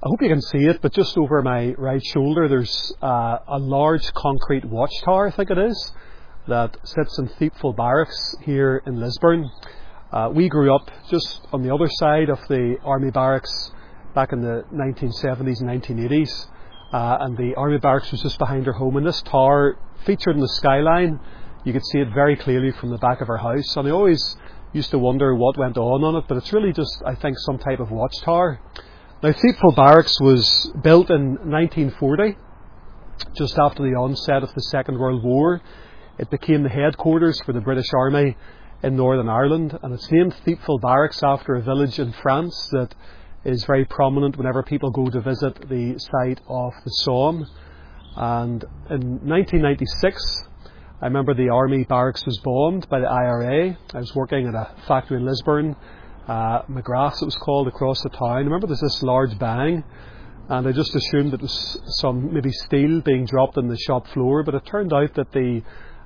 I hope you can see it, but just over my right shoulder there's a large concrete watchtower, I think it is, that sits in Thiepval Barracks here in Lisburn. We grew up just on the other side of the army barracks back in the 1970s and 1980s, and the army barracks was just behind our home, and this tower featured in the skyline. You could see it very clearly from the back of our house, and I always used to wonder what went on it, but it's really just, I think, some type of watchtower. Now, Thiepval Barracks was built in 1940, just after the onset of the Second World War. It became the headquarters for the British Army in Northern Ireland, and it's named Thiepval Barracks after a village in France that is very prominent whenever people go to visit the site of the Somme. And in 1996, I remember the army barracks was bombed by the IRA. I was working at a factory in Lisburn, McGrath's it was called, across the town. I remember there's this large bang, and I just assumed it was some maybe steel being dropped on the shop floor, but it turned out that the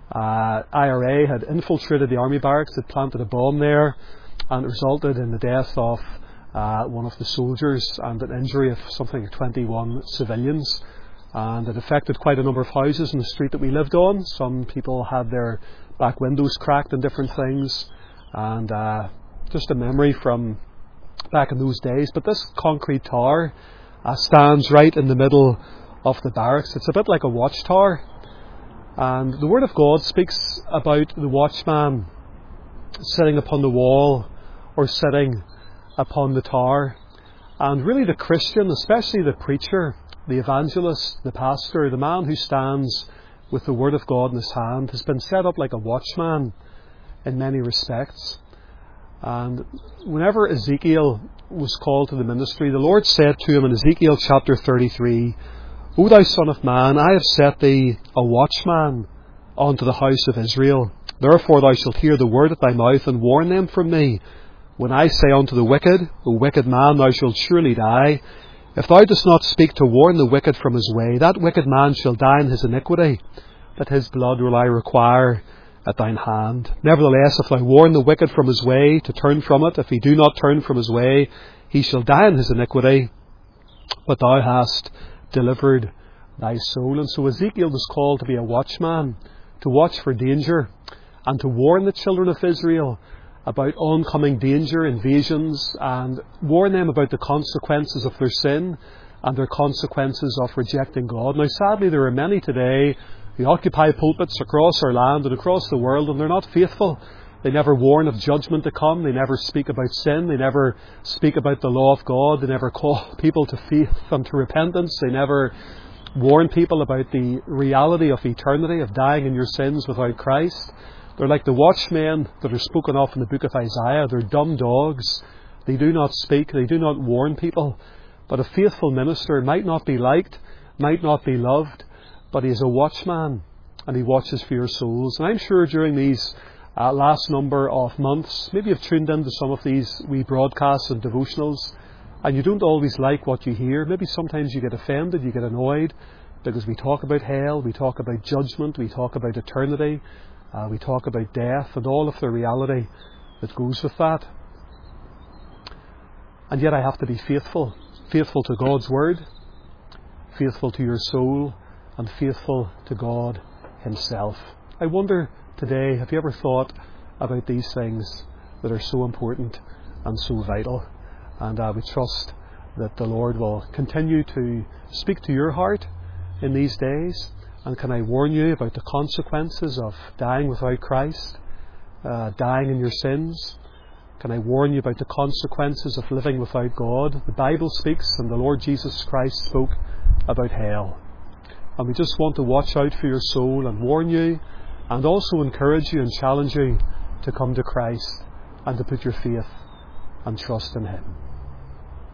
IRA had infiltrated the army barracks, had planted a bomb there, and it resulted in the death of one of the soldiers and an injury of something like 21 civilians. And it affected quite a number of houses in the street that we lived on. Some people had their back windows cracked and different things, and just a memory from back in those days. But this concrete tower stands right in the middle of the barracks. It's a bit like a watchtower, and the Word of God speaks about the watchman sitting upon the wall or sitting upon the tower. And really the Christian, especially the preacher, the evangelist, the pastor, the man who stands with the Word of God in his hand, has been set up like a watchman in many respects. And whenever Ezekiel was called to the ministry, the Lord said to him in Ezekiel chapter 33, "O thou son of man, I have set thee a watchman unto the house of Israel. Therefore thou shalt hear the word at thy mouth, and warn them from me. When I say unto the wicked, O wicked man, thou shalt surely die. If thou dost not speak to warn the wicked from his way, that wicked man shall die in his iniquity, but his blood will I require at thine hand. Nevertheless, if thou warn the wicked from his way, to turn from it, if he do not turn from his way, he shall die in his iniquity, but thou hast delivered thy soul." And so Ezekiel was called to be a watchman, to watch for danger, and to warn the children of Israel about oncoming danger, invasions, and warn them about the consequences of their sin and their consequences of rejecting God. Now, sadly, there are many today who occupy pulpits across our land and across the world, and they're not faithful. They never warn of judgment to come. They never speak about sin. They never speak about the law of God. They never call people to faith and to repentance. They never warn people about the reality of eternity, of dying in your sins without Christ. They're like the watchmen that are spoken of in the book of Isaiah. They're dumb dogs. They do not speak. They do not warn people. But a faithful minister might not be liked, might not be loved, but he is a watchman, and he watches for your souls. And I'm sure during these last number of months, maybe you've tuned into some of these wee broadcasts and devotionals, and you don't always like what you hear. Maybe sometimes you get offended, you get annoyed, because we talk about hell, we talk about judgment, we talk about eternity, we talk about death and all of the reality that goes with that. And yet I have to be faithful. Faithful to God's Word, faithful to your soul, and faithful to God Himself. I wonder today, have you ever thought about these things that are so important and so vital? And we trust that the Lord will continue to speak to your heart in these days. And can I warn you about the consequences of dying without Christ, dying in your sins? Can I warn you about the consequences of living without God? The Bible speaks, and the Lord Jesus Christ spoke about hell. And we just want to watch out for your soul and warn you, and also encourage you and challenge you to come to Christ and to put your faith and trust in Him.